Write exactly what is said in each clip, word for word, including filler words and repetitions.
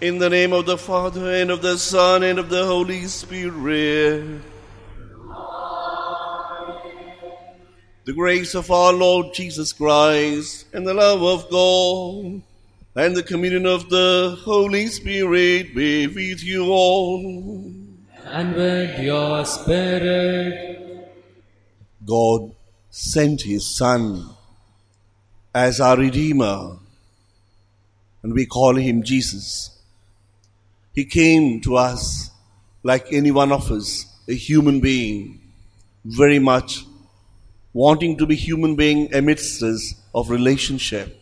In the name of the Father, and of the Son, and of the Holy Spirit. The grace of our Lord Jesus Christ, and the love of God, and the communion of the Holy Spirit be with you all. And with your spirit. God sent His Son as our Redeemer, and we call Him Jesus. He came to us like any one of us, a human being, very much wanting to be human being amidst us of relationship.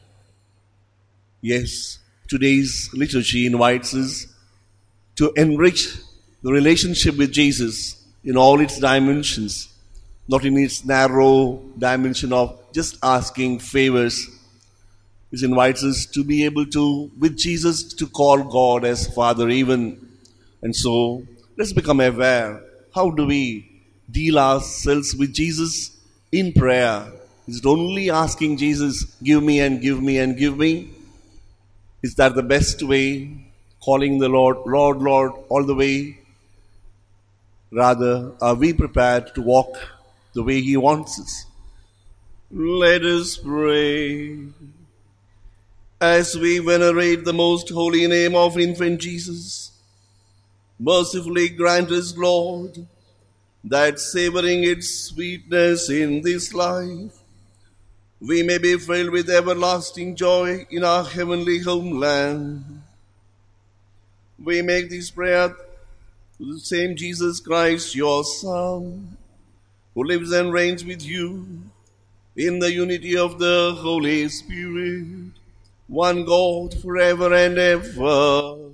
Yes, today's liturgy invites us to enrich the relationship with Jesus in all its dimensions, not in its narrow dimension of just asking favors. It invites us to be able to, with Jesus, to call God as Father even. And so, let's become aware. How do we deal ourselves with Jesus in prayer? Is it only asking Jesus, give me and give me and give me? Is that the best way? Calling the Lord, Lord, Lord, all the way? Rather, are we prepared to walk the way He wants us? Let us pray. As we venerate the most holy name of infant Jesus, mercifully grant us, Lord, that savoring its sweetness in this life, we may be filled with everlasting joy in our heavenly homeland. We make this prayer to the same Jesus Christ, your Son, who lives and reigns with you in the unity of the Holy Spirit, one God, forever and ever.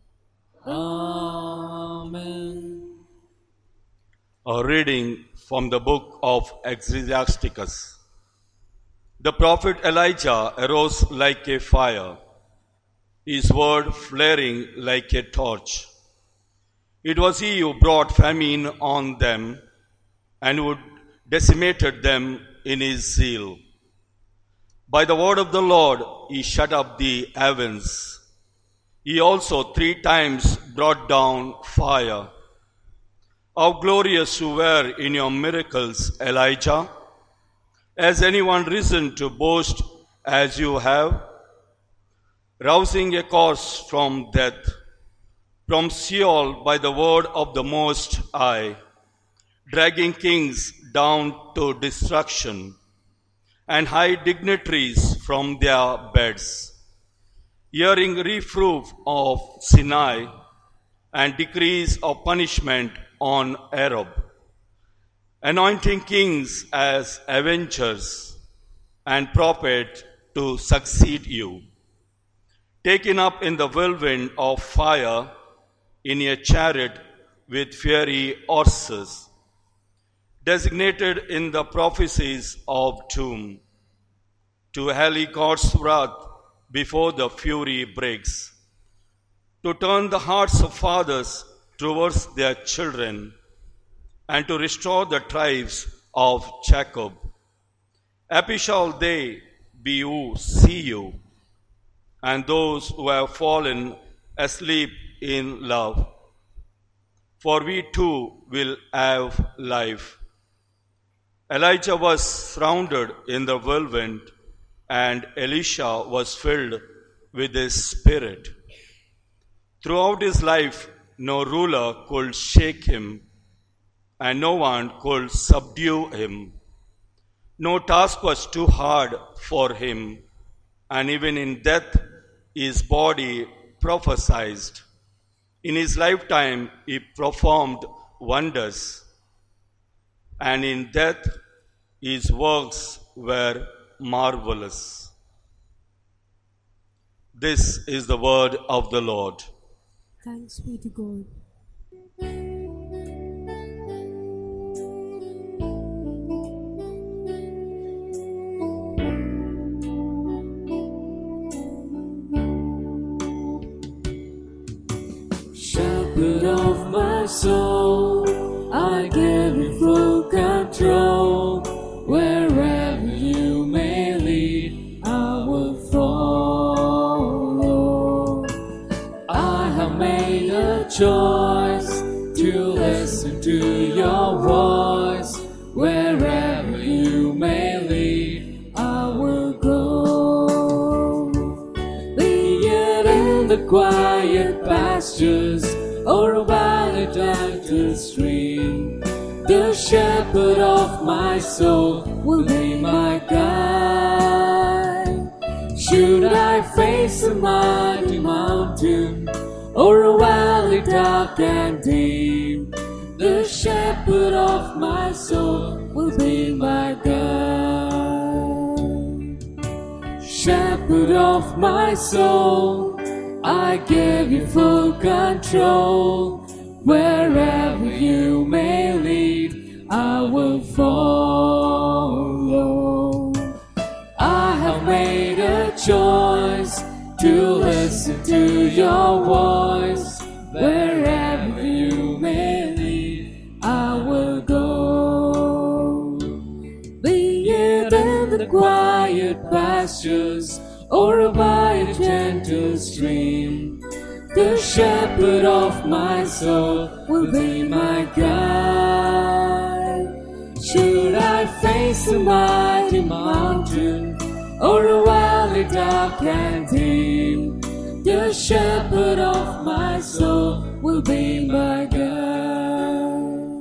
Amen. A reading from the book of Ecclesiasticus. The prophet Elijah arose like a fire, his word flaring like a torch. It was he who brought famine on them and who decimated them in his zeal. By the word of the Lord he shut up the heavens. He also three times brought down fire. How glorious you were in your miracles, Elijah! Has anyone risen to boast as you have? Rousing a corpse from death, from Sheol by the word of the Most High, dragging kings down to destruction, and high dignitaries from their beds, hearing reproof of Sinai and decrees of punishment on Arab, anointing kings as avengers and prophets to succeed you, taken up in the whirlwind of fire in a chariot with fiery horses, designated in the prophecies of doom, to allay God's wrath before the fury breaks, to turn the hearts of fathers towards their children, and to restore the tribes of Jacob. Happy shall they be who see you, and those who have fallen asleep in love. For we too will have life. Elijah was surrounded in the whirlwind, and Elisha was filled with his spirit. Throughout his life, no ruler could shake him, and no one could subdue him. No task was too hard for him, and even in death his body prophesied. In his lifetime he performed wonders, and in death his works were marvelous. This is the word of the Lord. Thanks be to God. Shepherd of my soul, I give you full control. Wherever you may lead, I will follow. I a choice to listen to your voice. Wherever you may lead, I will go. Be it in the quiet pastures or a valley down to the stream, the shepherd of my soul will be my guide. Should I face a mighty mountain or a valley dark and deep, the shepherd of my soul will be my guide. Shepherd of my soul, I give you full control. Wherever you may lead, I will follow. I have made a choice to listen to your voice. Wherever you may lead, I will go. Be it in the quiet pastures or by a gentle stream, the shepherd of my soul will be my guide. Should I face a mighty mountain or a valley dark and deep, the shepherd of my soul will be my guide.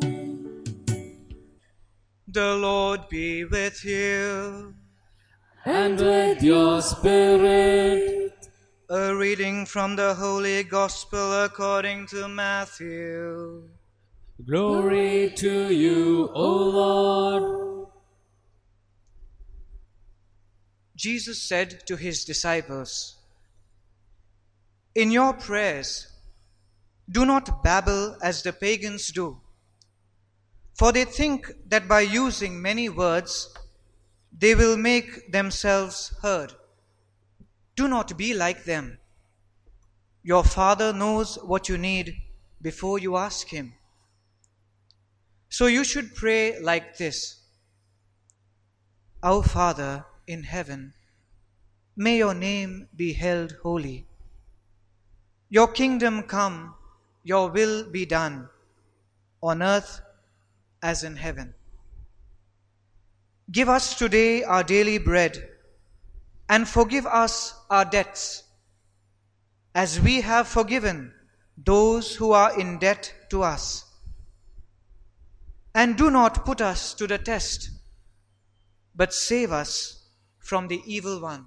The Lord be with you. And with your spirit. A reading from the Holy Gospel according to Matthew. Glory to you, O Lord. Jesus said to his disciples, "In your prayers, do not babble as the pagans do, for they think that by using many words, they will make themselves heard. Do not be like them. Your Father knows what you need before you ask Him. So you should pray like this: Our Father in heaven, may your name be held holy. Your kingdom come, your will be done, on earth as in heaven. Give us today our daily bread, and forgive us our debts, as we have forgiven those who are in debt to us. And do not put us to the test, but save us from the evil one.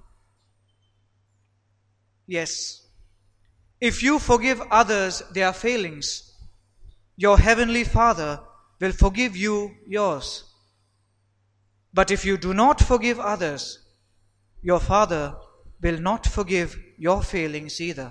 Yes, if you forgive others their failings, your heavenly Father will forgive you yours. But if you do not forgive others, your Father will not forgive your failings either."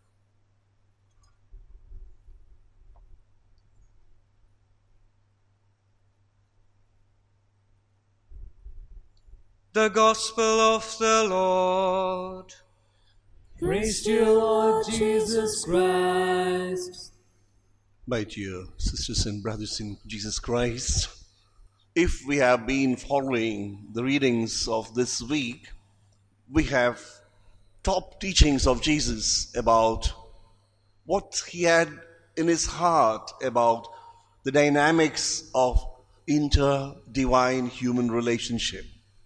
The Gospel of the Lord. Praise to you, Lord Jesus Christ. My dear sisters and brothers in Jesus Christ, if we have been following the readings of this week, we have top teachings of Jesus about what he had in his heart about the dynamics of inter-divine human relationship.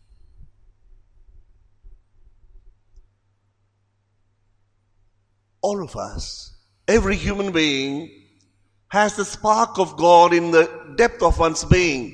All of us, every human being, has the spark of God in the depth of one's being.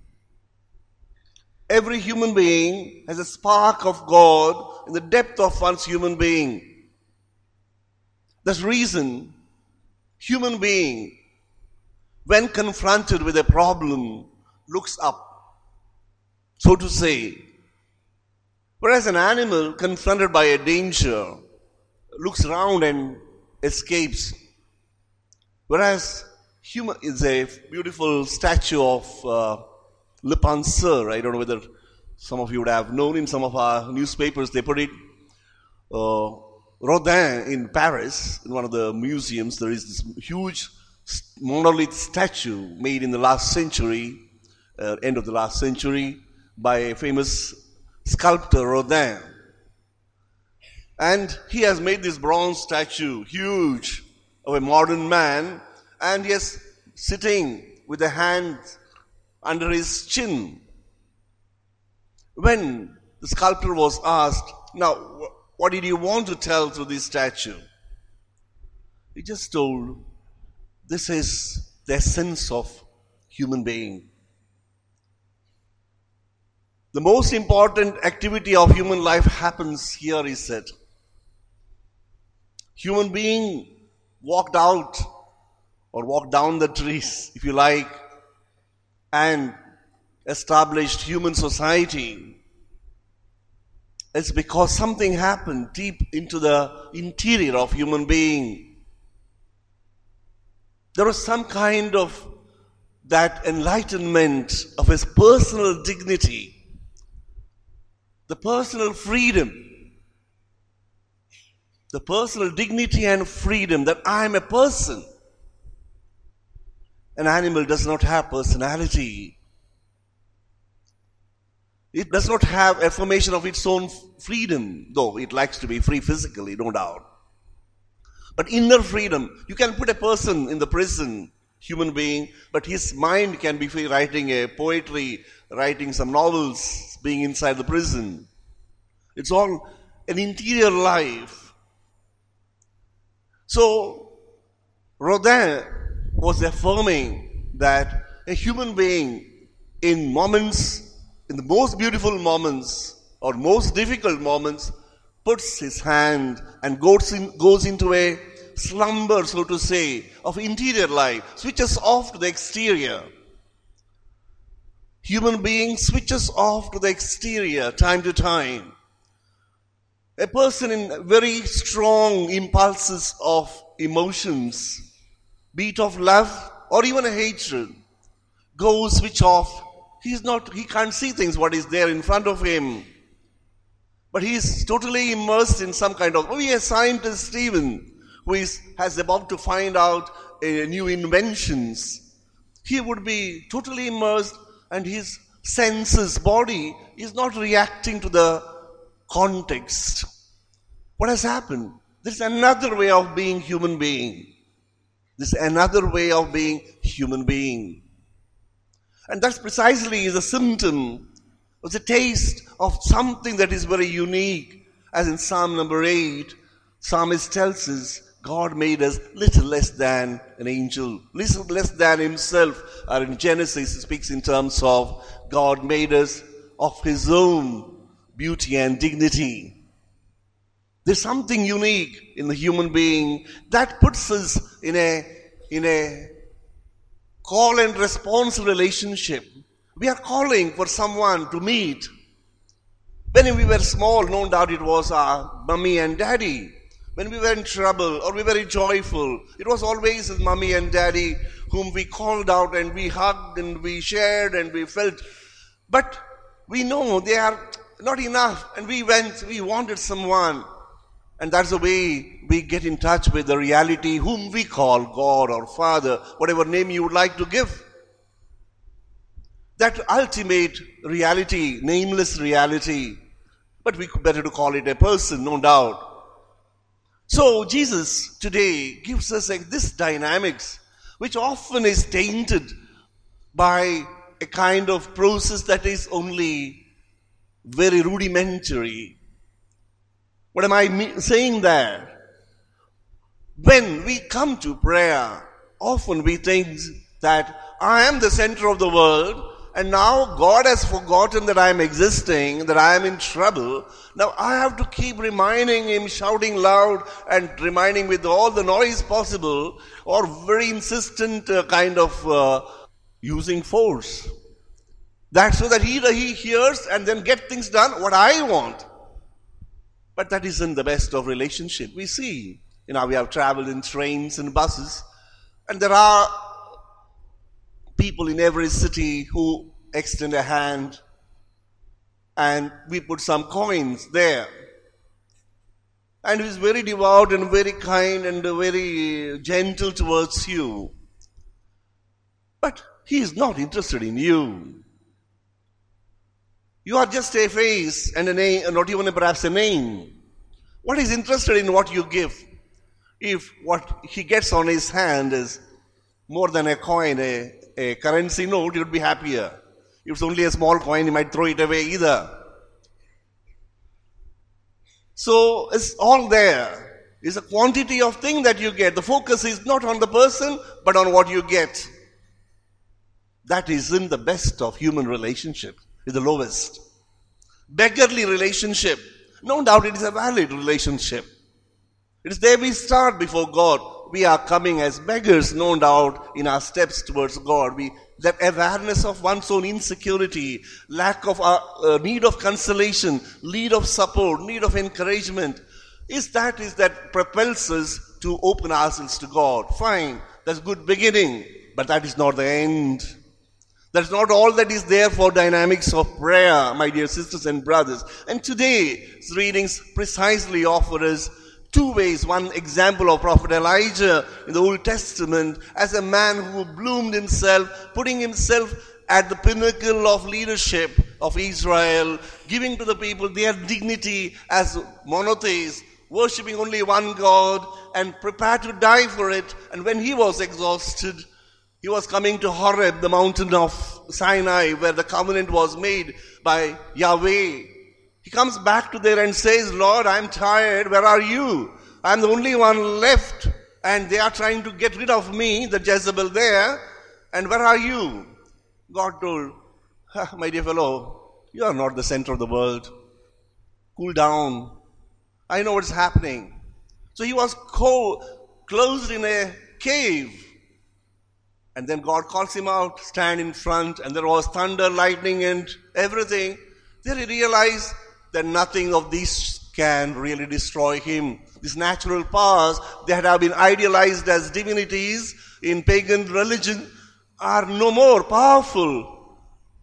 Every human being has a spark of God in the depth of one's human being. That's the reason human being, when confronted with a problem, looks up, so to say. Whereas an animal confronted by a danger looks around and escapes. Whereas human is a beautiful statue of uh, Le Penseur. I don't know whether some of you would have known. In some of our newspapers they put it. Uh, Rodin in Paris, in one of the museums, there is this huge monolith statue made in the last century, uh, end of the last century, by a famous sculptor, Rodin. And he has made this bronze statue huge, of a modern man, and he is sitting with a hand under his chin. When the sculptor was asked, now, what did you want to tell through this statue? He just told, this is the essence of human being. The most important activity of human life happens here, he said. Human being walked out or walked down the trees, if you like, and established human society. It's because something happened deep into the interior of human being. There was some kind of that enlightenment of his personal dignity, the personal freedom, the personal dignity and freedom that I am a person. An animal does not have personality. It does not have affirmation of its own freedom, though it likes to be free physically, no doubt. But inner freedom, you can put a person in the prison, human being, but his mind can be free, writing a poetry, writing some novels, being inside the prison. It's all an interior life. So, Rodin was affirming that a human being in moments, in the most beautiful moments or most difficult moments, puts his hand and goes, in, goes into a slumber, so to say, of interior life, switches off to the exterior. Human being switches off to the exterior time to time. A person in very strong impulses of emotions, be it of love or even a hatred, goes switch off. He's not, he can't see things, what is there in front of him. But he is totally immersed in some kind of, maybe a scientist Stephen, who is has about to find out uh, new inventions. He would be totally immersed, and his senses, body, is not reacting to the context. What has happened? There's another way of being human being. There's another way of being human being. And that's precisely the symptom, or the taste of something that is very unique. As in Psalm number eight, Psalmist tells us, God made us little less than an angel, little less than himself. Or in Genesis, it speaks in terms of God made us of his own beauty and dignity. There's something unique in the human being that puts us in a, in a call and response relationship. We are calling for someone to meet. When we were small, no doubt it was our mummy and daddy. When we were in trouble or we were very joyful, it was always his mummy and daddy whom we called out and we hugged and we shared and we felt. But we know they are not enough, and we went, we wanted someone. And that's the way we get in touch with the reality whom we call God or Father, whatever name you would like to give. That ultimate reality, nameless reality, but we better to call it a person, no doubt. So Jesus today gives us like this dynamics, which often is tainted by a kind of process that is only very rudimentary. What am I saying there? When we come to prayer, often we think that I am the center of the world, and now God has forgotten that I am existing, that I am in trouble. Now I have to keep reminding him, shouting loud and reminding with all the noise possible, or very insistent uh, kind of uh, using force. That's so that he, he hears and then get things done what I want. But that isn't the best of relationship. We see, you know, we have traveled in trains and buses, and there are people in every city who extend a hand, and we put some coins there. And he is very devout and very kind and very gentle towards you. But he is not interested in you. You are just a face and a name, not even perhaps a name. What is interested in what you give? if what he gets on his hand is more than a coin, a, a currency note, he would be happier. If it's only a small coin, he might throw it away either. So it's all there. It's a quantity of thing that you get. The focus is not on the person, but on what you get. That isn't the best of human relationship. It's the lowest. Beggarly relationship. No doubt it is a valid relationship. It is there we start before God. We are coming as beggars, no doubt, in our steps towards God. We that awareness of one's own insecurity, lack of uh, uh, need of consolation, need of support, need of encouragement, is that is that propels us to open ourselves to God. Fine, that's good beginning, but that is not the end. That's not all that is there for dynamics of prayer, my dear sisters and brothers. And today's readings precisely offer us two ways. One example of Prophet Elijah in the Old Testament as a man who bloomed himself, putting himself at the pinnacle of leadership of Israel, giving to the people their dignity as monotheists, worshipping only one God and prepared to die for it. And when he was exhausted, he was coming to Horeb, the mountain of Sinai, where the covenant was made by Yahweh. He comes back to there and says, Lord, I'm tired. Where are you? I'm the only one left. And they are trying to get rid of me, the Jezebel there. And where are you? God told, ah, my dear fellow, you are not the center of the world. Cool down. I know what's happening. So he was co- closed in a cave. And then God calls him out, stand in front, and there was thunder, lightning, and everything. Then he realized that nothing of this can really destroy him. These natural powers that have been idealized as divinities in pagan religion are no more powerful.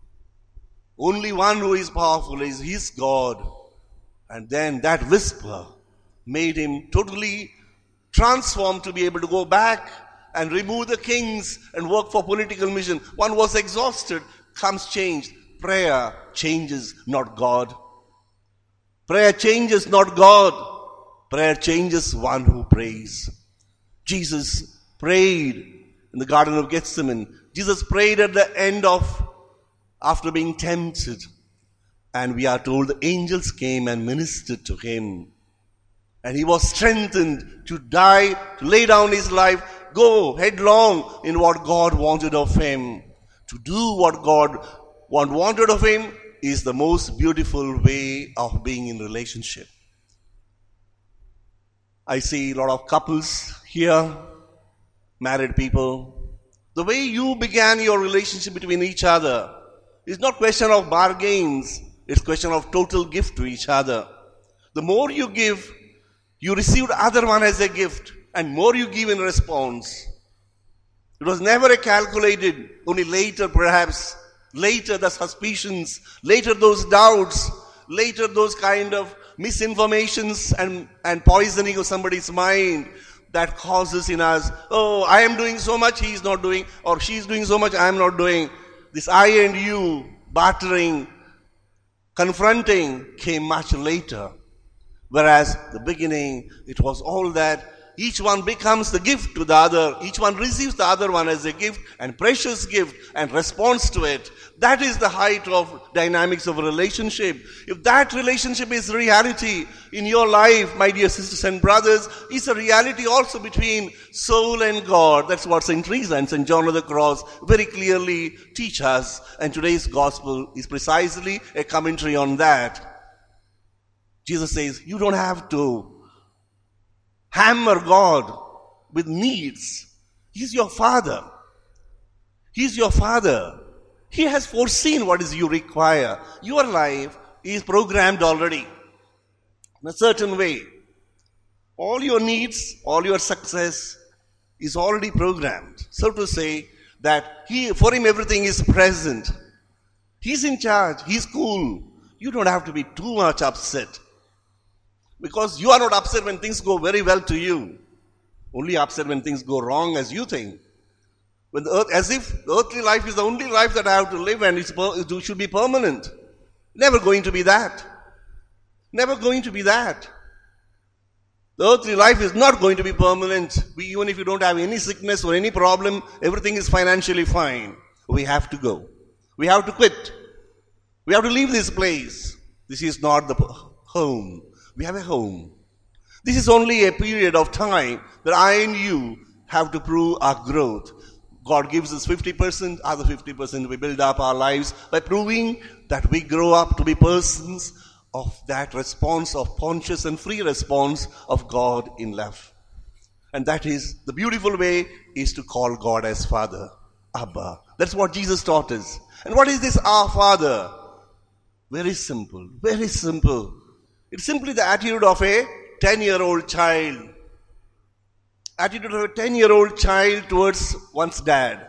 Only one who is powerful is his God. And then that whisper made him totally transformed to be able to go back and remove the kings and work for political mission. One was exhausted, comes change. Prayer changes, not God. Prayer changes, not God. Prayer changes one who prays. Jesus prayed in the Garden of Gethsemane. Jesus prayed at the end of, after being tempted. And we are told the angels came and ministered to him. And he was strengthened to die, to lay down his life, go headlong in what God wanted of him. To do what God wanted of him is the most beautiful way of being in relationship. I see a lot of couples here, married people. The way you began your relationship between each other is not question of bargains, it's question of total gift to each other. The more you give, you receive the other one as a gift, and more you give in response. It was never calculated, only later perhaps, later the suspicions, later those doubts, later those kind of misinformations and, and poisoning of somebody's mind that causes in us, oh, I am doing so much, he is not doing, or she is doing so much, I am not doing. This I and you, bartering, confronting came much later. Whereas the beginning, it was all that each one becomes the gift to the other. Each one receives the other one as a gift and precious gift and responds to it. That is the height of dynamics of a relationship. If that relationship is reality in your life, my dear sisters and brothers, it's a reality also between soul and God. That's what Saint Teresa and Saint John of the Cross very clearly teach us. And today's gospel is precisely a commentary on that. Jesus says, you don't have to hammer God with needs. He's your Father. He's your Father. He has foreseen what is you require. Your life is programmed already in a certain way. All your needs, all your success is already programmed. So to say that he, for him everything is present. He's in charge. He's cool. You don't have to be too much upset. Because you are not upset when things go very well to you. Only upset when things go wrong as you think. When the earth, as if the earthly life is the only life that I have to live and it's, it should be permanent. Never going to be that. Never going to be that. The earthly life is not going to be permanent. We, even if you don't have any sickness or any problem, everything is financially fine. We have to go. We have to quit. We have to leave this place. This is not the home. We have a home. This is only a period of time that I and you have to prove our growth. God gives us fifty percent, other fifty percent we build up our lives by proving that we grow up to be persons of that response of conscious and free response of God in love. And that is, the beautiful way is to call God as Father, Abba. That's what Jesus taught us. And what is this our Father? Very simple, very simple. It's simply the attitude of a ten-year-old child. Attitude of a ten-year-old child towards one's dad.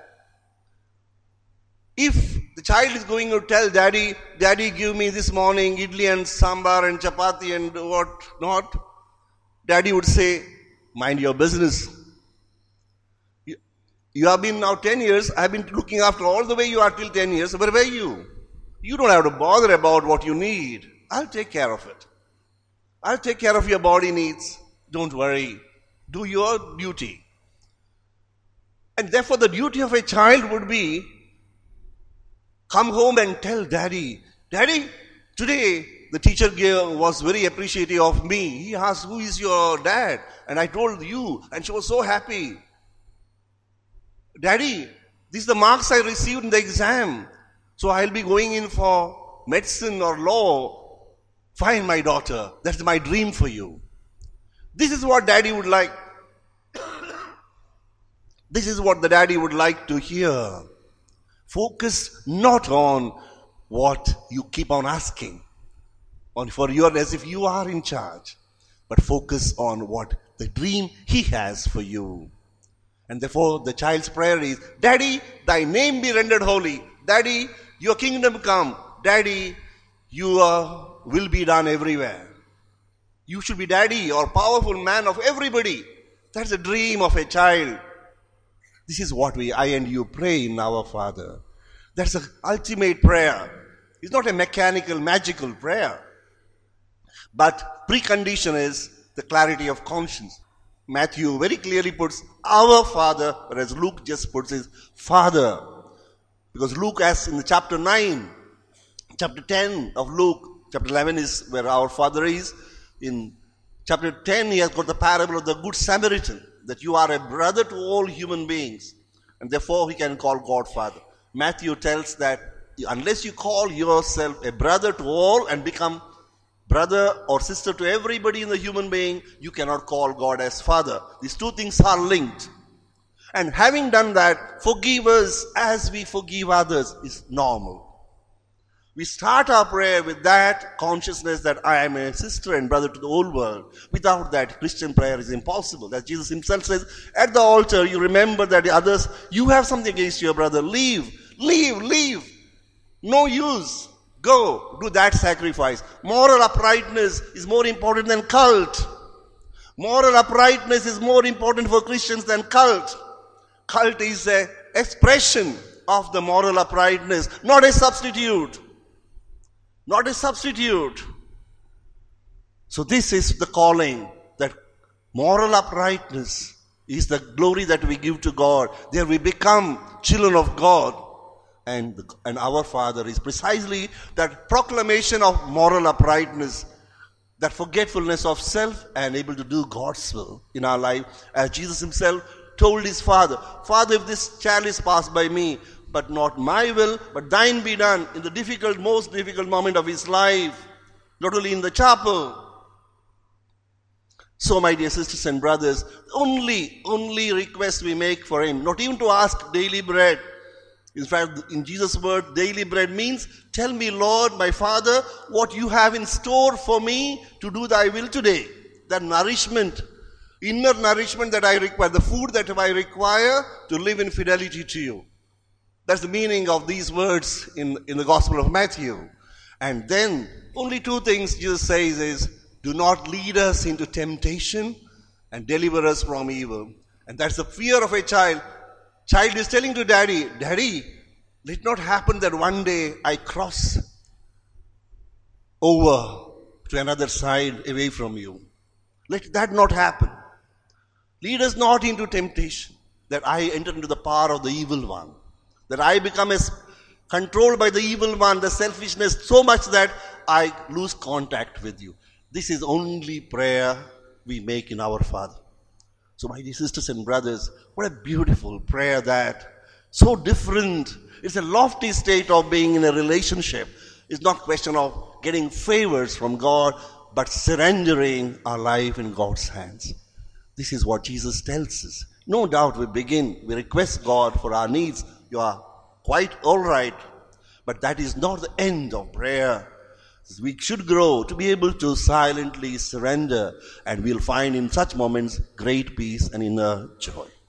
If the child is going to tell daddy, daddy give me this morning idli and sambar and chapati and what not, daddy would say, mind your business. You, you have been now ten years, I have been looking after all the way you are till ten years, where were you? You don't have to bother about what you need. I'll take care of it. I'll take care of your body needs. Don't worry. Do your duty. And therefore the duty of a child would be, come home and tell daddy, daddy, today the teacher was very appreciative of me. He asked, who is your dad? And I told you, and she was so happy. Daddy, these are the marks I received in the exam. So I'll be going in for medicine or law. Fine, my daughter. That's my dream for you. This is what daddy would like. This is what the daddy would like to hear. Focus not on what you keep on asking, on for your as if you are in charge, but focus on what the dream he has for you. And therefore the child's prayer is, Daddy, thy name be rendered holy. Daddy, your kingdom come. Daddy, your will be done everywhere. You should be daddy or powerful man of everybody. That's the dream of a child. This is what we, I and you, pray in our Father. That's the ultimate prayer. It's not a mechanical, magical prayer. But precondition is the clarity of conscience. Matthew very clearly puts our Father, whereas Luke just puts his Father. Because Luke, as in the chapter nine, chapter ten of Luke, chapter eleven is where our Father is. In chapter ten, he has got the parable of the Good Samaritan, that you are a brother to all human beings, and therefore he can call God Father. Matthew tells that unless you call yourself a brother to all and become brother or sister to everybody in the human being, you cannot call God as Father. These two things are linked. And having done that, forgive us as we forgive others is normal. We start our prayer with that consciousness that I am a sister and brother to the whole world. Without that, Christian prayer is impossible. As Jesus himself says, at the altar, you remember that the others, you have something against your brother. Leave, leave, leave. No use. Go, do that sacrifice. Moral uprightness is more important than cult. Moral uprightness is more important for Christians than cult. Cult is an expression of the moral uprightness, not a substitute. Not a substitute. So this is the calling, that moral uprightness is the glory that we give to God. There we become children of God. And, the, and our Father is precisely that proclamation of moral uprightness, that forgetfulness of self and able to do God's will in our life. As Jesus himself told his Father, Father, if this chalice pass by me, but not my will, but thine be done, in the difficult, most difficult moment of his life, not only in the chapel. So, my dear sisters and brothers, only, only request we make for him, not even to ask daily bread. In fact, in Jesus' word, daily bread means, tell me, Lord, my Father, what you have in store for me to do thy will today. That nourishment, inner nourishment that I require, the food that I require to live in fidelity to you. That's the meaning of these words in, in the Gospel of Matthew. And then, only two things Jesus says is, do not lead us into temptation and deliver us from evil. And that's the fear of a child. Child is telling to daddy, Daddy, let it not happen that one day I cross over to another side away from you. Let that not happen. Lead us not into temptation, that I enter into the power of the evil one, that I become as controlled by the evil one, the selfishness so much that I lose contact with you. This is only prayer we make in our Father. So my dear sisters and brothers, what a beautiful prayer that, so different. It's a lofty state of being in a relationship. It's not a question of getting favors from God, but surrendering our life in God's hands. This is what Jesus tells us. No doubt we begin, we request God for our needs. You are quite all right. But that is not the end of prayer. We should grow to be able to silently surrender, and we'll find in such moments great peace and inner joy.